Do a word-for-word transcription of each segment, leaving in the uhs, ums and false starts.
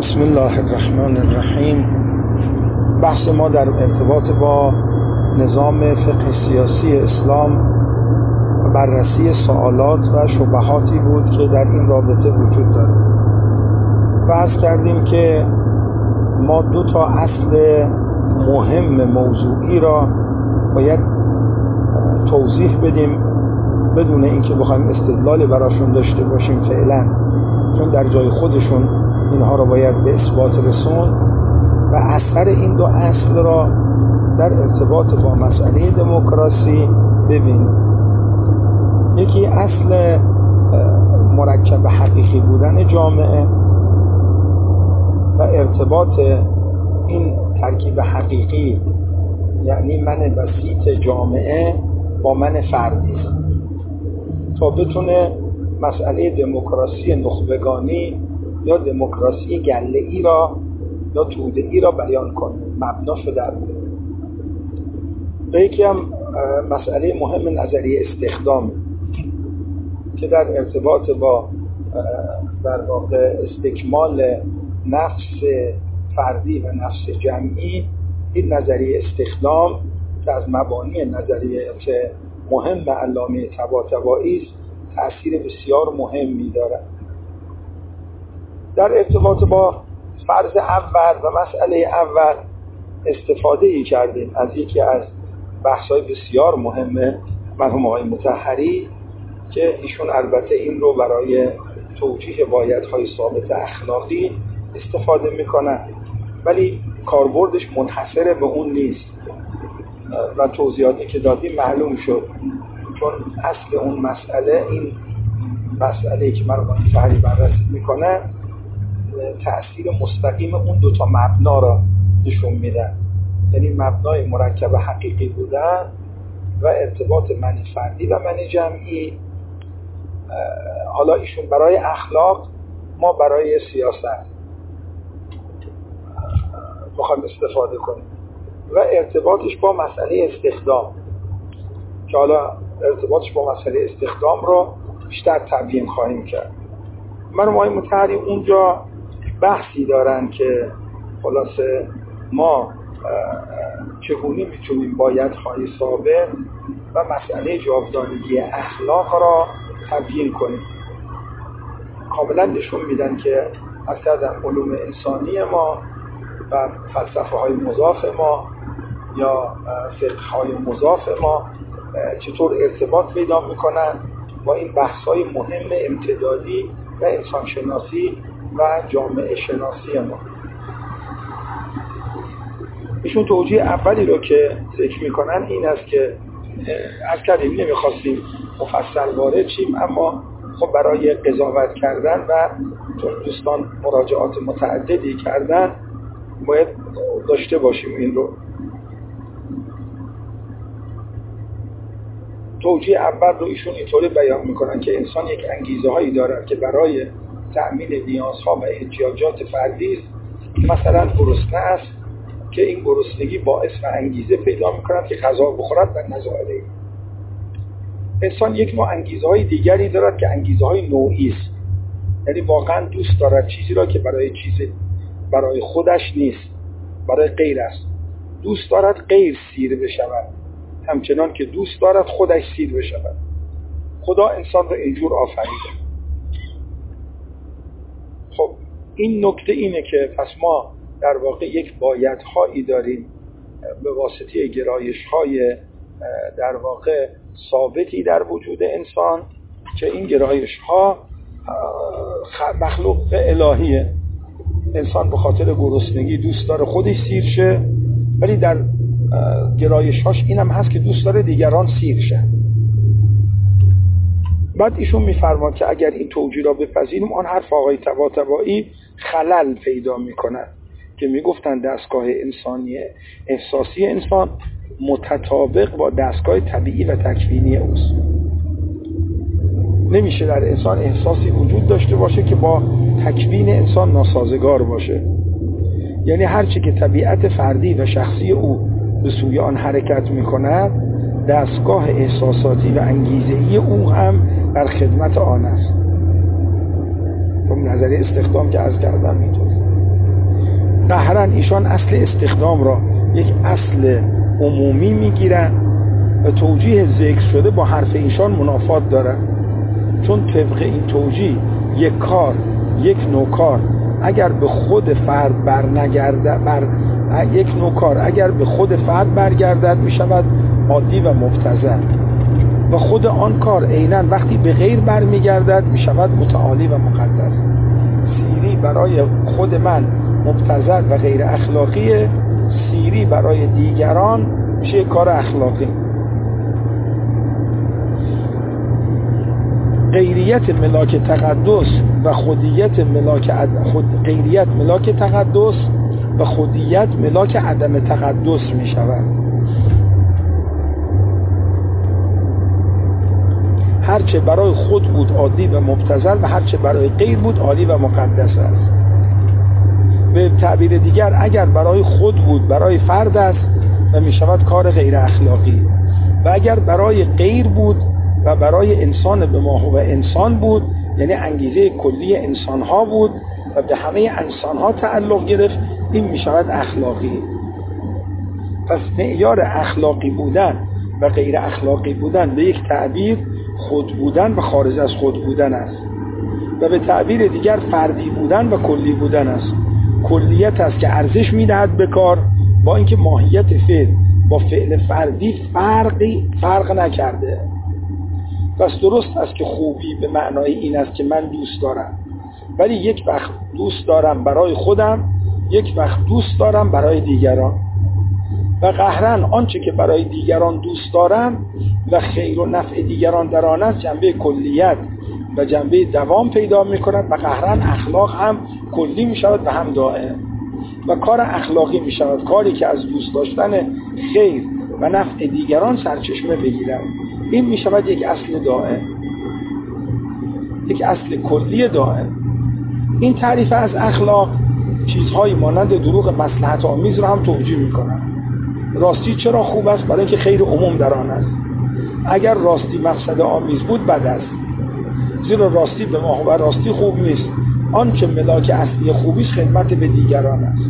بسم الله الرحمن الرحیم. بحث ما در ارتباط با نظام فقه سیاسی اسلام و بررسی سوالات و شبهاتی بود که در این رابطه وجود داره. بحث کردیم که ما دو تا اصل مهم موضوعی را باید توضیح بدیم بدون اینکه بخوایم استدلالی براشون داشته باشیم فعلا، چون در جای خودشون اینها را باید به اثبات رسون و اثر این دو اصل را در ارتباط با مسئله دموکراسی ببینیم. یکی اصل مرکب حقیقی بودن جامعه و ارتباط این ترکیب حقیقی، یعنی من بسیط جامعه با من فردی است، تا بتونه مسئله دموکراسی نخبگانی یا دموکراسی گله‌ای را یا توده‌ای را بیان کنه، مبناشو در بیاره. و یکی هم مسئله مهم نظریه استخدام که در ارتباط با در واقع استکمال نفس فردی و نفس جمعی، این نظریه استخدام که از مبانی نظریات مهم علامه طباطبایی است تأثیر بسیار مهمی دارد. در ارتباط با فرض اول و مسئله اول استفاده ای کردیم از یکی از بحث‌های بسیار مهمه مرحوم آقای مطهری که ایشون البته این رو برای توجیه بایدهای ثابت اخلاقی استفاده میکنن، ولی کاربردش منحصر به اون نیست و توضیحاتی که دادیم معلوم شد، چون اصل اون مسئله، این مسئله که مرحوم مطهری بررسی میکنه، تأثیر مستقیم اون دوتا مبنا را نشون میدن، یعنی مبنای مرکب حقیقی بودن و ارتباط من فردی و من جمعی. حالا ایشون برای اخلاق، ما برای سیاست بخوایم استفاده کنیم و ارتباطش با مسئله استخدام که حالا ارتباطش با مسئله استخدام رو بیشتر تبیین خواهیم کرد. مرحوم آقای مطهری اونجا بحثی دارن که خلاصه ما چگونه میتونیم بایدهای ثابت و مسئله جاودانگی اخلاق را تبیین کنیم. کاملا نشون میدن که از کردن علوم انسانی ما و فلسفه های مضاف ما یا فقه های مضاف ما چطور ارتباط پیدا میکنن با این بحث های مهم امتدادی و انسانشناسی و جامعه شناسی ما. ایشون توجیه اولی رو که ذکر میکنن این است که از کردیم نمیخواستیم مفصل وارد شیم، اما خب برای قضاوت کردن و چون دوستان مراجعات متعددی کردن باید داشته باشیم این رو. توجیه اول رو ایشون اینطوری بیان میکنن که انسان یک انگیزه هایی دارد که برای تأمین نیازها و احتیاجات فردی است، مثلا گرسنه است که این گرسنگی باعث و انگیزه پیدا میکند که غذا بخورد و نزاعله. انسان یک نوع انگیزه های دیگری دارد که انگیزه های نوعی است، یعنی واقعا دوست دارد چیزی را که برای چیز برای خودش نیست، برای غیر است. دوست دارد غیر سیر بشود همچنان که دوست دارد خودش سیر بشود. خدا انسان را اینجور آفریده. خب این نکته اینه که پس ما در واقع یک بایدهایی داریم به واسطه گرایش‌های در واقع ثابتی در وجود انسان که این گرایش‌ها مخلوق الهیه. انسان به خاطر گرسنگی دوست داره خودش سیر شه، ولی در گرایش‌هاش اینم هست که دوست داره دیگران سیر شه. بعد ایشون میفرماد که اگر این توجیه را بپذیریم، آن حرف آقای طباطبایی خلل پیدا میکند که میگفتن دستگاه انسانی احساسی انسان متطابق با دستگاه طبیعی و تکوینی اوست. نمیشه در انسان احساسی وجود داشته باشه که با تکوین انسان ناسازگار باشه. یعنی هرچی که طبیعت فردی و شخصی او به سوی آن حرکت میکند، دستگاه احساساتی و انگیزه‌ای او هم در خدمت آن است. خب نظریه استخدام که از کردم اینطور. قهرا ایشان اصل استخدام را یک اصل عمومی میگیرن و توجیه ذکر شده با حرف ایشان منافات دارد، چون طبق این توجیه یک کار، یک نوع کار اگر به خود فرد بر نگرده بر یک نوع کار اگر به خود فرد برگردد می شود عادی و مبتذل و خود آن کار عیناً وقتی به غیر برمیگردد می شود متعالی و مقدس. سیری برای خود من مبتذل و غیر اخلاقیه، سیری برای دیگران میشه کار اخلاقی. غیریت ملاک تقدس و خودیت ملاک عد... خود... غیریت ملاک تقدس و خودیت ملاک عدم تقدس می شود. هرچه برای خود بود عادی و مبتذل و هرچه برای غیر بود عالی و مقدس است. به تعبیر دیگر اگر برای خود بود برای فرد است و می شود کار غیر اخلاقی، و اگر برای غیر بود و برای انسان به ما هو انسان بود، یعنی انگیزه کلی انسان ها بود و به همه انسان ها تعلق گرفت، این می شود اخلاقی. پس معیار اخلاقی بودن و غیر اخلاقی بودن به یک تعبیر خود بودن و خارج از خود بودن است و به تعبیر دیگر فردی بودن و کلی بودن است. کلیت است که ارزش میدهد به کار، با اینکه ماهیت فعل با فعل فردی فرقی فرق نکرده. پس درست است که خوبی به معنای این است که من دوست دارم، ولی یک وقت دوست دارم برای خودم، یک وقت دوست دارم برای دیگران. و قهرن آنچه که برای دیگران دوست دارم و خیر و نفع دیگران در آن است جنبه کلیت و جنبه دوام پیدا می کند و قهرن اخلاق هم کلی می شود و هم دائم و کار اخلاقی می شود کاری که از دوست داشتن خیر و نفع دیگران سرچشمه بگیرد. این می شود یک اصل دائم، یک اصل کلی دائم. این تعریف از اخلاق چیزهایی مانند دروغ مصلحت آمیز را هم توجیه می کند. راستی چرا خوب است؟ برای اینکه خیر عموم در آن است. اگر راستی مقصد آمیز بود بد است، زیرا راستی به ما و راستی خوب نیست. آنچه ملاک اصلی خوبیش خدمت به دیگران است.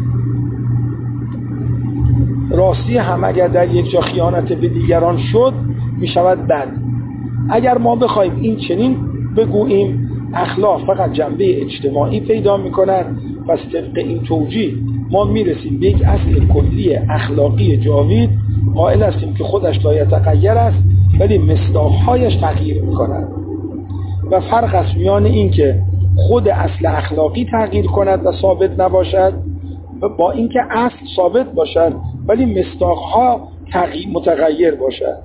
راستی هم اگر در یک جا خیانت به دیگران شد می شود بد. اگر ما بخوایم این چنین بگوییم اخلاق فقط جنبه اجتماعی پیدا می کند، پس طبق این توجیه ما می رسیم به یک اصل کلی اخلاقی جاوید، قائل هستیم که خودش لا یتغیر است ولی مصداق‌هایش تغییر می کند. و فرق است میان این که خود اصل اخلاقی تغییر کند و ثابت نباشد و با اینکه اصل ثابت باشد ولی مصداق‌ها تغییر متغیر باشد.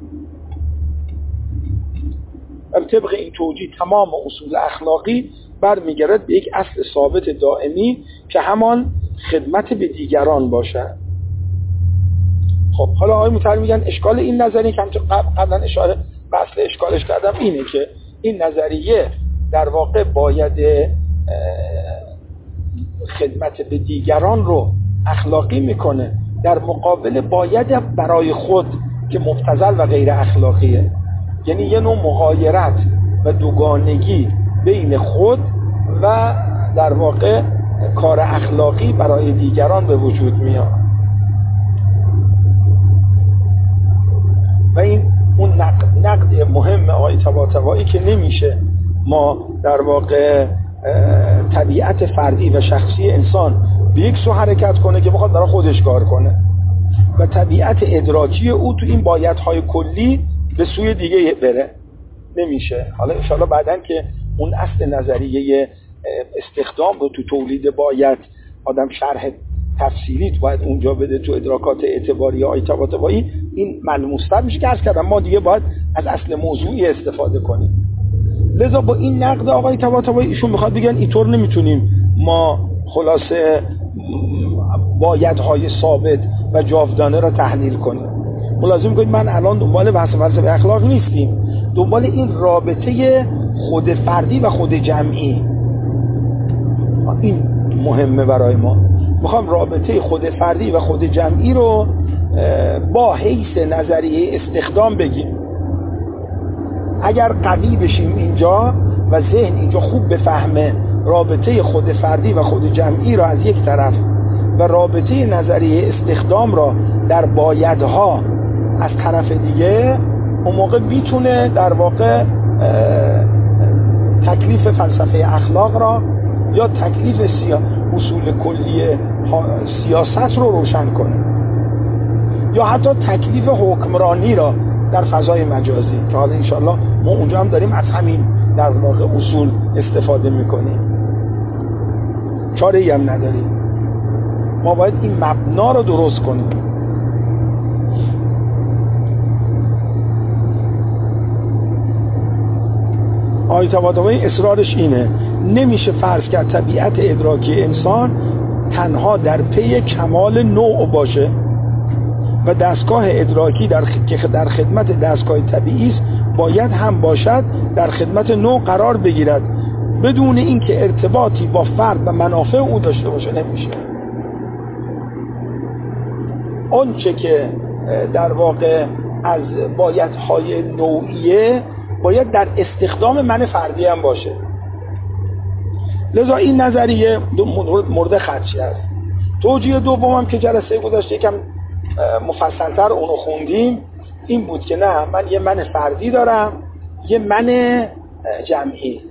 و طبق این توجیه تمام اصول اخلاقی برمیگردد به یک اصل ثابت دائمی که همان خدمت به دیگران باشد. خب حالا آقای متعلم میگن اشکال این نظریه که همچون قبلا اشاره به اصل اشکالش کردم اینه که این نظریه در واقع باید خدمت به دیگران رو اخلاقی میکنه، در مقابل باید برای خود که مبتذل و غیر اخلاقیه. یعنی یه نوع مغایرت و دوگانگی بین خود و در واقع کار اخلاقی برای دیگران به وجود میاد و این اون نقد, نقد مهم آقای طباطبایی که نمیشه ما در واقع طبیعت فردی و شخصی انسان به یک سو حرکت کنه که بخواد برای خودش کار کنه و طبیعت ادراکی او تو این بایدهای کلی به سوی دیگه بره. نمیشه. حالا انشاءالله بعدن که اون اصل نظریه استخدام رو تو تولید باید آدم شرح تفصیلیت باید اونجا بده تو ادراکات اعتباری آقای طباطبایی، این ملموس‌تر میشه که عرض کردم ما دیگه باید از اصل موضوعی استفاده کنیم. لذا با این نقد آقای طباطبایی ایشون میخواد بگن اینطور نمیتونیم ما خلاصه بایدهای ثابت و جاودانه را تحلیل کنیم. ملازم کنید من الان دنبال بحث فلسفه اخلاق نیستیم، دنبال این رابطه خود فردی و خود جمعی، این مهمه برای ما. میخوام رابطه خود فردی و خود جمعی رو با حیث نظریه استخدام بگیم. اگر قوی بشیم اینجا و ذهن اینجا خوب بفهمه رابطه خود فردی و خود جمعی رو از یک طرف و رابطه نظریه استخدام را در بایدها از طرف دیگه، اون موقع میتونه در واقع تکلیف فلسفه اخلاق را یا تکلیف سیا... اصول کلی سیاست رو روشن کنه، یا حتی تکلیف حکمرانی را در فضای مجازی که حالا انشالله ما اونجا هم داریم از همین در واقع اصول استفاده میکنیم، چاره ای هم نداریم. ما باید این مبنا رو درست کنیم. آیت طباطبایی اصرارش اینه نمیشه فرض کرد طبیعت ادراکی انسان تنها در پی کمال نوع باشه و دستگاه ادراکی در خ... که در خدمت دستگاه طبیعی است باید هم باشد در خدمت نوع قرار بگیرد، بدون اینکه ارتباطی با فرد و منافع او داشته باشه نمیشه. اون چه که در واقع از بایدهای نوعیه باید در استخدام من فردی هم باشه. لذا این نظریه مورد خدشه است. توجیه دومم که جلسه گذشته یکم مفصلتر اونو خوندیم این بود که نه، من یه من فردی دارم، یه من جمعی،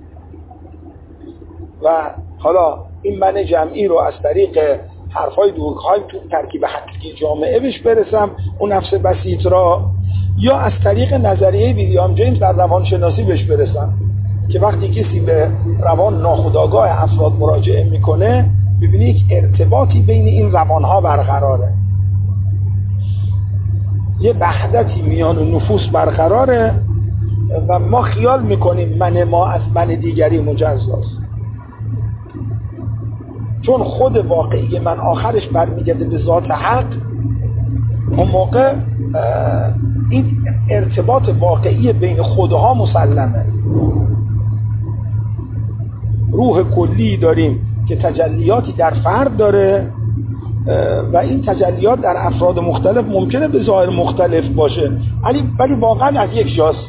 و حالا این من جمعی رو از طریق حرفای دورکهایم تو ترکیب حقیقی جامعه بهش برسم، اون نفس بسیط را، یا از طریق نظریه ویلیام جیمز در روانشناسی بهش برسم که وقتی کسی به روان ناخودآگاه افراد مراجعه میکنه ببینی یک ارتباطی بین این روانها برقراره، یه وحدتی میان نفوس برقراره و ما خیال میکنیم من ما از من دیگری مجزاست، چون خود واقعی من آخرش برمیگرده به ذات حق. اون موقع این ارتباط واقعی بین خودها مسلمه. روح کلی داریم که تجلیاتی در فرد داره و این تجلیات در افراد مختلف ممکنه به ظاهر مختلف باشه ولی واقعا از یک جاست.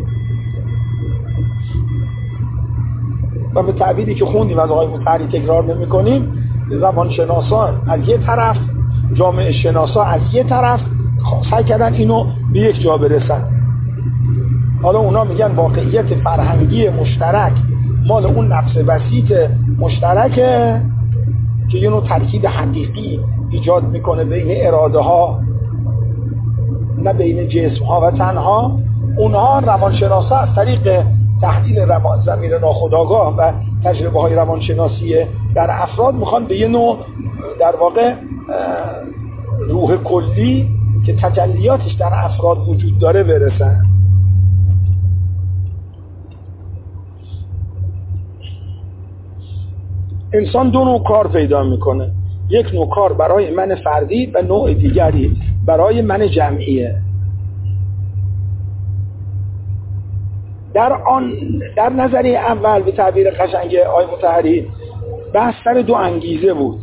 و به تعبیری که خوندیم از آقای مطهری تکرار نمی کنیم، روانشناسان از یه طرف، جامعه شناسا از یه طرف سعی کردن اینو به یک جا برسن. حالا اونا میگن واقعیت فرهنگی مشترک مال اون نفس بسیط مشترکه که یه نوع ترکیب حقیقی ایجاد میکنه بین اراده ها نه بین جسم ها و تنها. اونها روانشناسا از طریق تحلیل روان ضمیر ناخودآگاه و تجربه های روانشناسی در افراد میخوان به یه نوع در واقع روح کلی که تجلیاتش در افراد وجود داره برسن. انسان دو نوع کار پیدا میکنه، یک نوع کار برای من فردی و نوع دیگری برای من جمعیه. در آن در نظریه اول به تعبیر قشنگ آقای مطهری بحث سر دو انگیزه بود.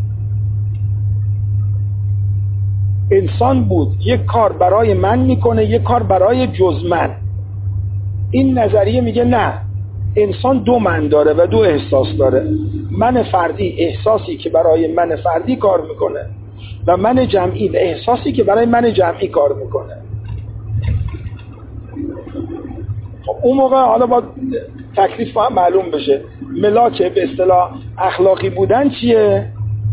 انسان بود یک کار برای من میکنه، یک کار برای جز من. این نظریه میگه نه، انسان دو من داره و دو احساس داره. من فردی احساسی که برای من فردی کار میکنه و من جمعی و احساسی که برای من جمعی کار میکنه. خب اون موقع حالا با تکلیف هم معلوم بشه ملاک به اصطلاح اخلاقی بودن چیه.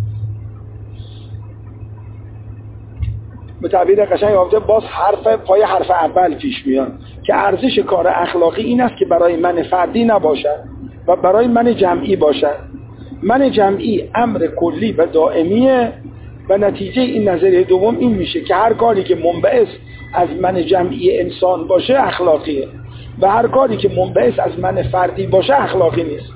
به تعبیر قشنگ آمده باز حرف پای حرف اول پیش میاد که ارزش کار اخلاقی این است که برای من فردی نباشد و برای من جمعی باشد. من جمعی امر کلی و دائمیه و نتیجه این نظریه دوم این میشه که هر کاری که منبعث از من جمعی انسان باشه اخلاقیه و هر کاری که منبعث از من فردی باشه اخلاقی نیست،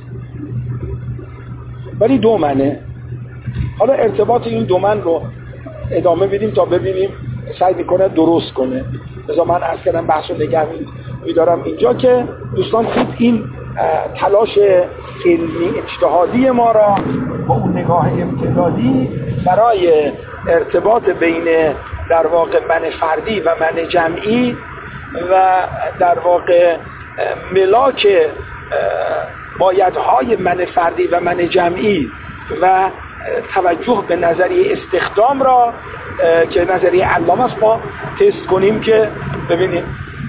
ولی دو منه. حالا ارتباط این دو من رو ادامه بدیم تا ببینیم سعی میکنه درست کنه. لذا من عرض کردم بحث رو نگه میدارم اینجا که دوستان خوب این تلاش علمی اجتهادی ما را با اون نگاه امتدادی برای ارتباط بین در واقع من فردی و من جمعی و در واقع ملاک بایدهای من فردی و من جمعی و توجه به نظریه استخدام را که نظریه علامه است ما تست کنیم که ببینیم.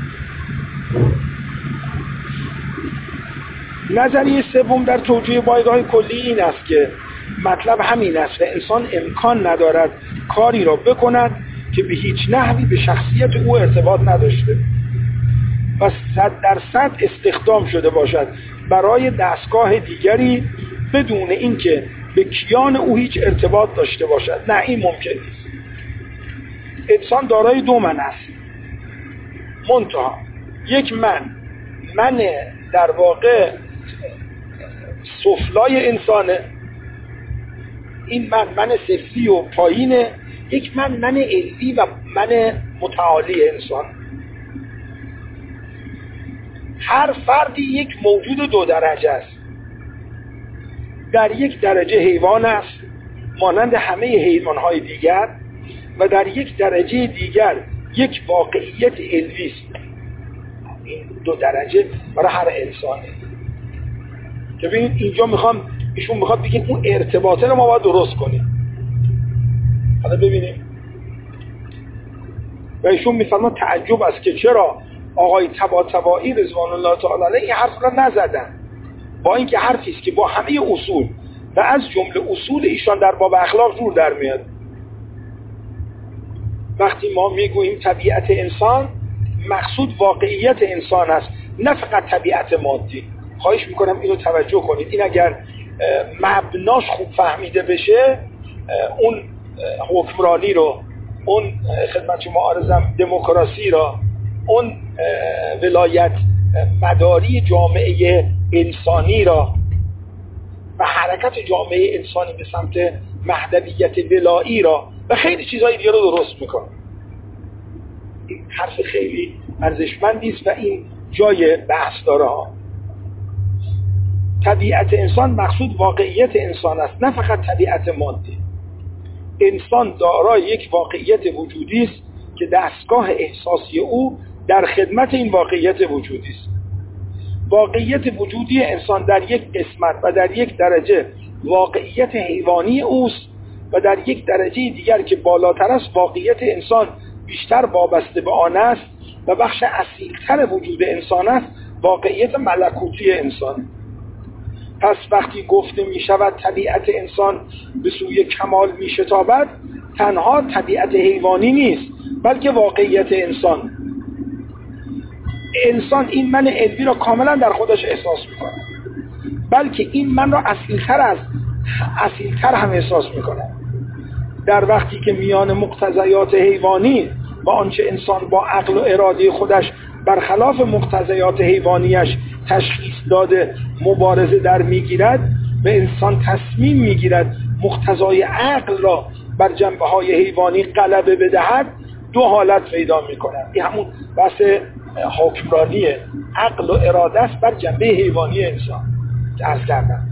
نظریه سوم در توجیه بایگاه کلی این است که مطلب همین است و انسان امکان ندارد کاری را بکند که به هیچ نحوی به شخصیت او ارتباط نداشته و صد درصد استخدام شده باشد برای دستگاه دیگری بدون اینکه به کیان او هیچ ارتباط داشته باشد. نه، این ممکن نیست. انسان دارای دو من است، منتها یک من من در واقع سفلای انسانه، این من من سفلی و پایینه، یک من من علوی و من متعالی انسان. هر فردی یک موجود دو درجه است. در یک درجه حیوان است مانند همه حیوانهای دیگر و در یک درجه دیگر یک واقعیت علوی است. این دو درجه برای هر انسانه. که ببینید اینجا میخوام ایشون میخواد بگه اون ارتباطه رو ما باید درست کنیم. حالا ببینیم. و ایشون میفرما تعجب است که چرا آقای طباطبایی رضوان الله تعالی علیه این حرف را نزدن، با اینکه حرفی است که با همه اصول و از جمله اصول ایشان در باب اخلاق جور در میاد. وقتی ما میگوییم طبیعت انسان، مقصود واقعیت انسان است، نه فقط طبیعت مادی. خواهش میکنم اینو توجه کنید. این اگر مبناش خوب فهمیده بشه، اون حکمرانی رو، اون خدمت شما عرضم دموکراسی را، اون ولایت مداری جامعه انسانی را و حرکت جامعه انسانی به سمت مهدویت ولایی را و خیلی چیزهای دیگه رو درست میکنه. این حرف خیلی ارزشمندی است و این جای بحث داره ها. طبیعت انسان مقصود واقعیت انسان است، نه فقط طبیعت مادی. انسان دارای یک واقعیت وجودی است که دستگاه احساسی او در خدمت این واقعیت وجودی است. واقعیت وجودی انسان در یک قسمت و در یک درجه واقعیت حیوانی اوست و در یک درجه دیگر که بالاتر است واقعیت انسان بیشتر وابسته به آن است و بخش اصیلتر وجود انسان است واقعیت ملکوتی انسان. پس وقتی گفته می شود طبیعت انسان به سوی کمال می شتابد، تنها طبیعت حیوانی نیست بلکه واقعیت انسان. انسان این من علوی را کاملا در خودش احساس میکنه، بلکه این من را اصیلتر از اصیلتر هم احساس میکنه. در وقتی که میان مقتضیات حیوانی و آنچه انسان با عقل و اراده خودش برخلاف مقتضیات حیوانیش تشخیص داده مبارزه در میگیرد و انسان تصمیم میگیرد مقتضای عقل را بر جنبه های حیوانی غلبه بدهد، دو حالت پیدا میکنه. این همون بحث حکمرانی عقل و اراده است بر جنبه حیوانی انسان که عرض کردم.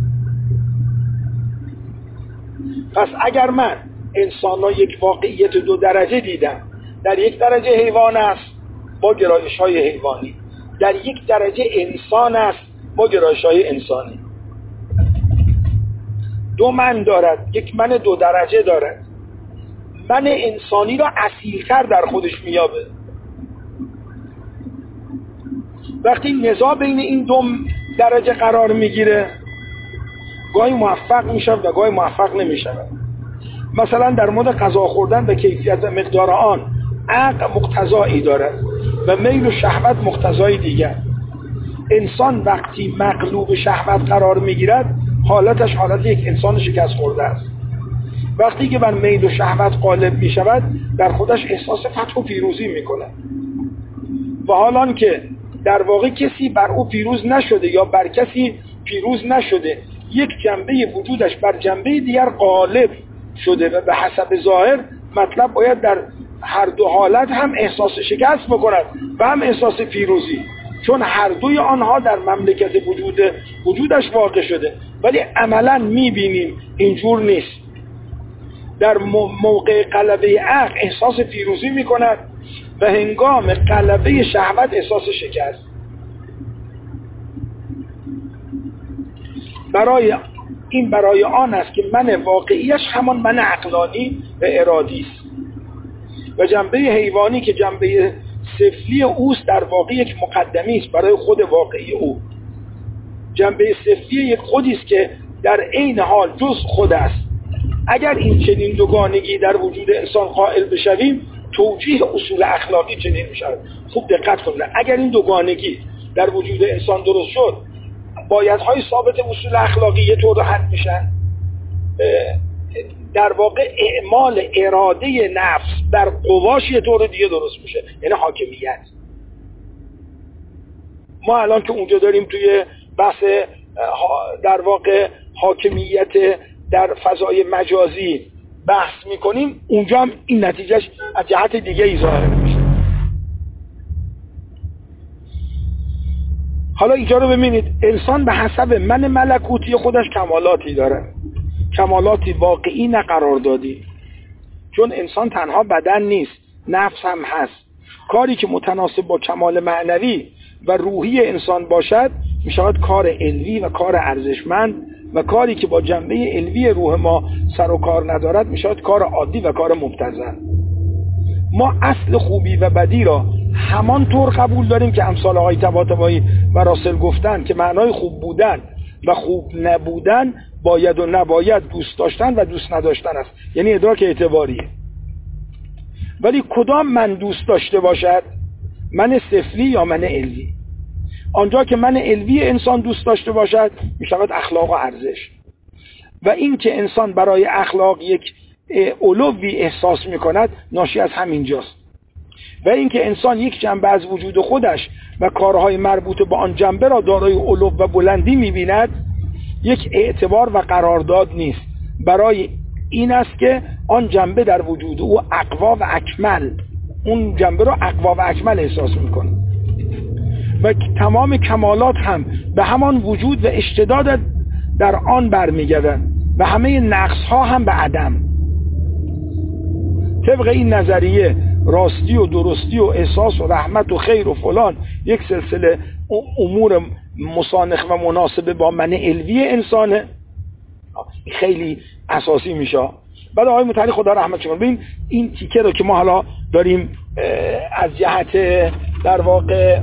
پس اگر من انسان را یک واقعیت دو درجه دیدم، در یک درجه حیوان است با گرایش های حیوانی، در یک درجه انسان است با گرایش های انسانی. دو من دارد، یک من دو درجه دارد. من انسانی را اصیلتر در خودش میابه. وقتی نزاع بین این دو درجه قرار میگیره، گاهی موفق میشه و گاهی موفق نمیشه. مثلا در مورد غذا خوردن به کیفیت و مقدار آن عقل مقتضایی دارد و میل و شهوت مقتضای دیگر. انسان وقتی مغلوب شهوت قرار میگیرد حالتش حالت یک انسان شکست خورده است. وقتی که بر میل و شهوت غالب میشود در خودش احساس فتح و پیروزی میکنه و حالان که در واقع کسی بر او پیروز نشده یا بر کسی پیروز نشده، یک جنبه وجودش بر جنبه دیگر غالب شده و به حسب ظاهر مطلب باید در هر دو حالت هم احساس شکست بکند و هم احساس پیروزی، چون هر دوی آنها در مملکت وجود وجودش واقع شده. ولی عملا میبینیم اینجور نیست. در موقع غلبه عقل احساس پیروزی میکند و هنگام غلبه شهوت احساس شکست. برای این برای آن است که من واقعیش همان من عقلانی و ارادی است و جنبه حیوانی که جنبه سفلی اوست در واقع یک مقدمی است برای خود واقعی او. جنبه سفلی یک خودی است که در عین حال جز خود است. اگر این چنین دوگانگی در وجود انسان قائل بشویم، توجیه اصول اخلاقی چنین میشود. خوب دقت کنید، اگر این دوگانگی در وجود انسان درست شد، بایدهای ثابت اصول اخلاقی یه طور حل میشن. در واقع اعمال اراده نفس در قواش یه طور دیگه درست میشه، یعنی حاکمیت. ما الان که اونجا داریم توی بحث در واقع حاکمیت در فضای مجازی بحث میکنیم، اونجا هم این نتیجهش از جهت دیگه ای ظاهر میشه. حالا اینجا رو ببینید، انسان به حسب من ملکوتی خودش کمالاتی داره، کمالاتی واقعی نه قراردادی. چون انسان تنها بدن نیست، نفس هم هست. کاری که متناسب با کمال معنوی و روحی انسان باشد میشود کار علوی و کار ارزشمند، و کاری که با جنبه علوی روح ما سر و کار ندارد میشود کار عادی و کار مبتذل. ما اصل خوبی و بدی را همان طور قبول داریم که امثال آقای طباطبایی و راسل گفتن که معنای خوب بودن و خوب نبودن باید و نباید، دوست داشتن و دوست نداشتن است، یعنی ادراک اعتباریه. ولی کدام من دوست داشته باشد؟ من سفلی یا من علوی؟ آنجا که من علوی انسان دوست داشته باشد میشود اخلاق و ارزش، و این که انسان برای اخلاق یک علوی احساس میکند ناشی از همینجاست. و این که انسان یک جنبه از وجود خودش و کارهای مربوط به آن جنبه را دارای علو و بلندی میبیند، یک اعتبار و قرارداد نیست. برای این است که آن جنبه در وجود او اقوا و اکمل، اون جنبه را اقوا و اکمل احساس میکنه، و تمام کمالات هم به همان وجود و اشتداد در آن برمیگردند و همه نقص ها هم به عدم. طبق این نظریه راستی و درستی و احساس و رحمت و خیر و فلان یک سلسله امور مسانخ و مناسب با من علوی انسانه، خیلی اساسی میشه. بعد آقای مطهری خدا رحمتش کنه، ببین این تیکه رو که ما حالا داریم از جهت در واقع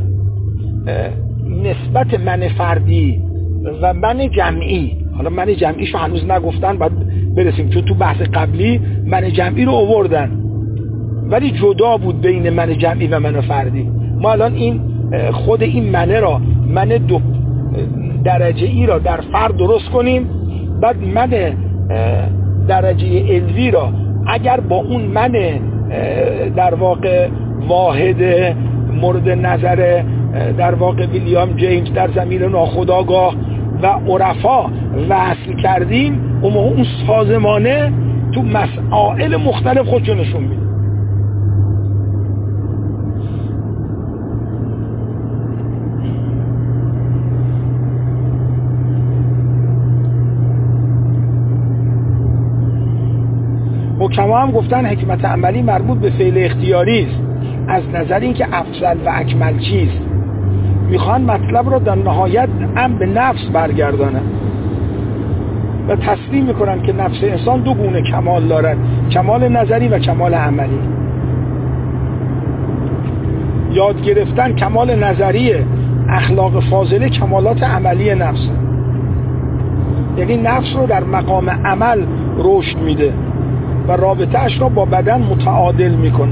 نسبت من فردی و من جمعی، حالا من جمعیشو هنوز نگفتن، بعد برسیم، چون تو بحث قبلی من جمعی رو آوردن ولی جدا بود بین من جمعی و من فردی. ما الان این خود این منه را، من دو درجه ای را در فرد درست کنیم، بعد من درجه علوی را اگر با اون من در واقع واحد مورد نظر در واقع ویلیام جیمز در زمین ناخودآگاه و عرفا وصل کردیم، اون اون سازمانه تو مسائل مختلف خودشو نشون میده. حکما هم گفتن حکمت عملی مربوط به فعل اختیاری است، از نظر اینکه افضل و اکمل چیست. میخوان مطلب را در نهایت هم به نفس برگردانن و تسلیم میکنن که نفس انسان دو گونه کمال دارد، کمال نظری و کمال عملی. یاد گرفتن کمال نظری اخلاق فاضله، کمالات عملی نفس، یعنی نفس رو در مقام عمل رشد میده و رابطه اش را با بدن متعادل میکنه.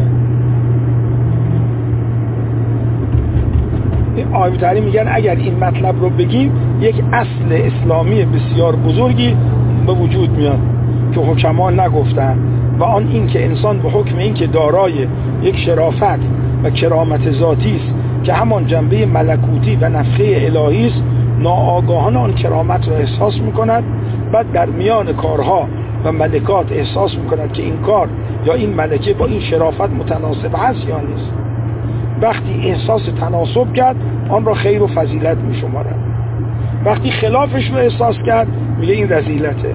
آیه تعالی میگن اگر این مطلب رو بگیم یک اصل اسلامی بسیار بزرگی به وجود میاد که حکما نگفتن، و آن این که انسان به حکم این که دارای یک شرافت و کرامت ذاتی است که همان جنبه ملکوتی و نفخه الهی است، ناآگاهانه آن کرامت را احساس میکند. بعد در میان کارها و ملکات احساس میکند که این کار یا این ملکه با این شرافت متناسب هست یا نیست. وقتی احساس تناسب کرد آن را خیر و فضیلت میشمارد، وقتی خلافش رو احساس کرد میگه این رذیلته.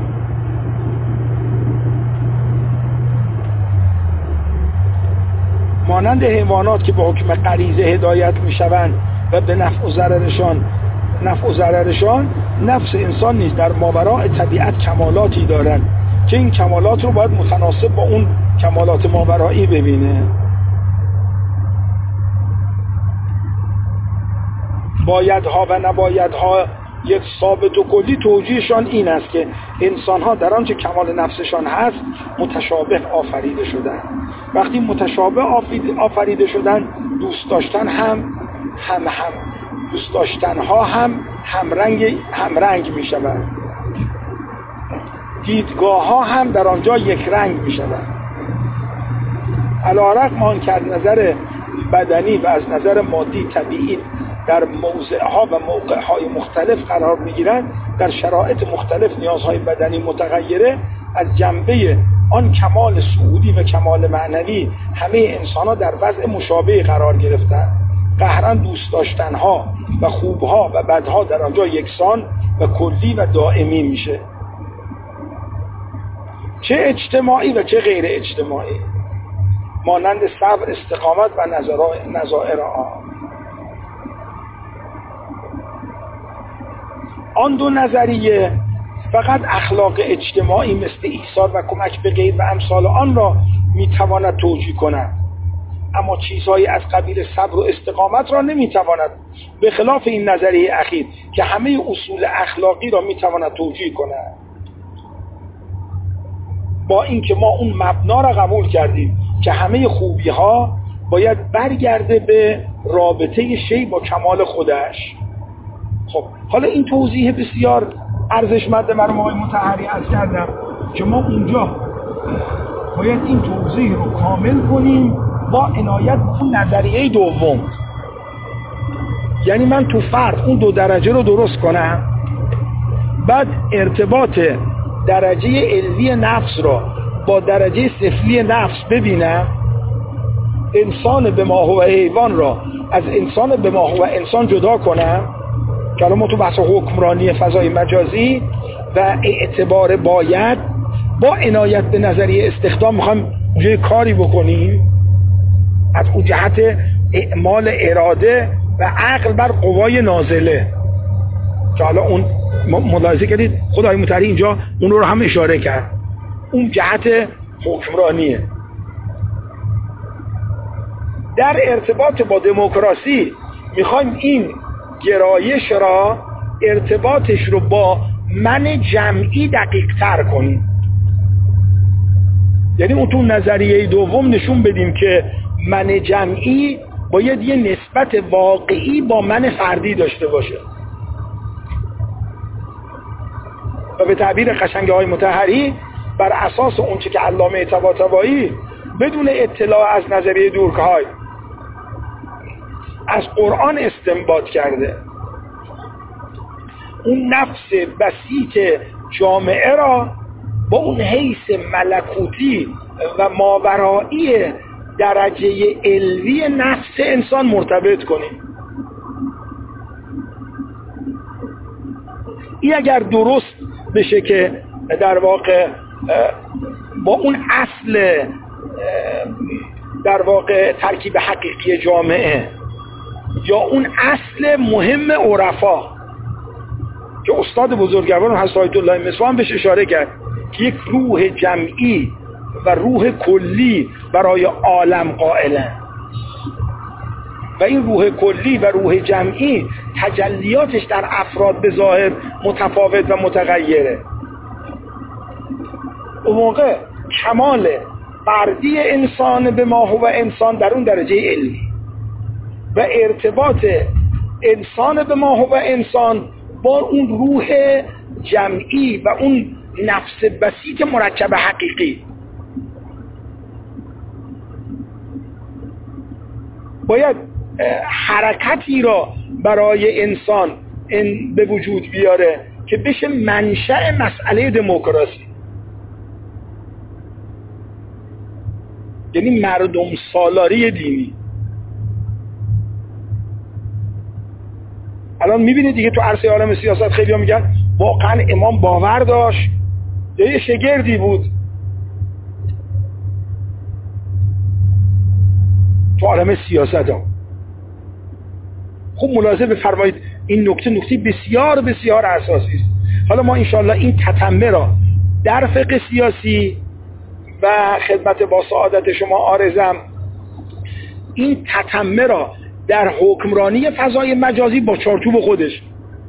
مانند حیوانات که به حکم غریزه هدایت میشوند و به نفع و ضررشان نفع و ضررشان نفس انسان نیز در ماوراء طبیعت کمالاتی دارد که این کمالات رو باید متناسب با اون کمالات ماورایی ببینه. بایدها و نبایدها یک ثابت و کلی توجیهشان این است که انسان‌ها در آنچه کمال نفسشان هست متشابه آفریده شدند. وقتی متشابه آفریده شدند دوست داشتن هم هم هم دوست داشتنها هم همرنگ همرنگ می شود. دیدگاه ها هم در آنجا یک رنگ می شود. علی‌رغم آن که از نظر بدنی و از نظر مادی طبیعی در موضعها و موقعهای مختلف قرار می گیرند، در شرایط مختلف نیازهای بدنی متغیره، از جنبه آن کمال صعودی و کمال معنوی همه انسان‌ها در وضع مشابه قرار گرفتند. قهرن دوست داشتنها و خوبها و بدها در آنجا یکسان و کلی و دائمی میشه، چه اجتماعی و چه غیر اجتماعی، مانند صبر، استقامت و نظائر آن. آن دو نظریه فقط اخلاق اجتماعی مثل ایثار و کمک به غیر و امثال آن را میتواند توجیه کند، اما چیزهایی از قبیل صبر و استقامت را نمیتواند، به خلاف این نظریه اخیر که همه اصول اخلاقی را میتواند توجیه کند. با اینکه ما اون مبنا را قبول کردیم که همه خوبی ها باید برگرده به رابطه شی با کمال خودش. خب حالا این توضیح بسیار ارزشمند مرحوم آقای مطهری عرض کردم که ما اونجا باید این توضیح رو کامل کنیم با عنایت به اون نظریه دوم. یعنی من تو فرد اون دو درجه رو درست کنم، بعد ارتباط درجه علوی نفس را با درجه سفلی نفس ببینم، انسان به ما هو حیوان را از انسان به ما هو انسان جدا کنم، که الان ما تو بحث حکمرانی فضای مجازی و اعتبار باید با عنایت به نظریه استخدام میخوایم اونجا کاری بکنیم از اون جهت اعمال اراده و عقل بر قوای نازله، که حالا اون ملاحظه کردید خدای متعالی اینجا اون رو هم اشاره کرد، اون جهت حکمرانیه. در ارتباط با دموکراسی میخوایم این گرایش را ارتباطش رو با من جمعی دقیق تر کنیم. یعنی اون تو نظریه دوم نشون بدیم که من جمعی باید یه نسبت واقعی با من فردی داشته باشه و به تعبیر قشنگ های مطهری بر اساس اون چه که علامه طباطبایی بدون اطلاع از نظریه دورکهای از قرآن استنباط کرده، اون نفس بسیط جامعه را با اون حیث ملکوتی و ماورایی درجه علوی نفس انسان مرتبط کنیم. این اگر درست بشه که در واقع با اون اصل در واقع ترکیب حقیقی جامعه یا اون اصل مهم عرفا که استاد بزرگوار حضرت آیت الله مصباح بهش اشاره کرد که یک روح جمعی و روح کلی برای عالم قائلن و این روح کلی و روح جمعی تجلیاتش در افراد به ظاهر متفاوت و متغیره. اون موقع کمال فردی انسان به ما هو انسان در اون درجه علمی و ارتباط انسان به ما هو انسان با اون روح جمعی و اون نفس بسیط مرکب حقیقی باید حرکتی را برای انسان به وجود بیاره که بشه منشأ مسئله دموکراسی، یعنی مردم سالاری دینی. الان میبینید دیگه تو عرصه عالم سیاست خیلی ها میگن واقعا امام باور داشت یا یه شگردی بود. تو عالم سیاست ها خوب ملاحظه بفرمایید این نکته نکته بسیار بسیار اساسی است. حالا ما انشاءالله این تتمه را در فقه سیاسی و خدمت با سعادت شما عارضم این تتمه را در حکمرانی فضای مجازی با چارچوب خودش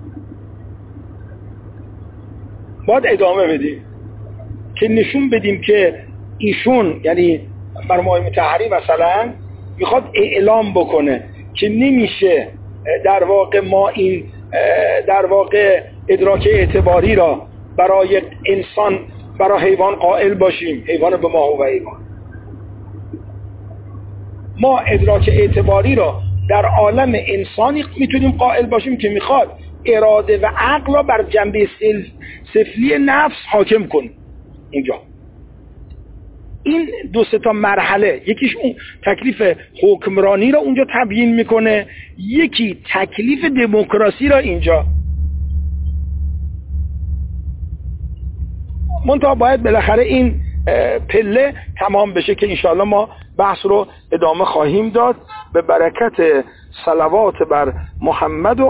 باید ادامه بدیم که نشون بدیم که ایشون یعنی مرحوم آقای مطهری مثلا میخواد اعلام بکنه که نمیشه در واقع ما این در واقع ادراک اعتباری را برای انسان برای حیوان قائل باشیم، حیوان به ما هو حیوان. ما ادراک اعتباری را در عالم انسانی میتونیم قائل باشیم که میخواد اراده و عقل را بر جنبه سفلی نفس حاکم کن. اینجا این دو سه تا مرحله، یکیش اون تکلیف حکمرانی را اونجا تبیین میکنه، یکی تکلیف دموکراسی را اینجا. منتها باید بالاخره این پله تمام بشه که انشاءالله ما بحث رو ادامه خواهیم داد به برکت صلوات بر محمد و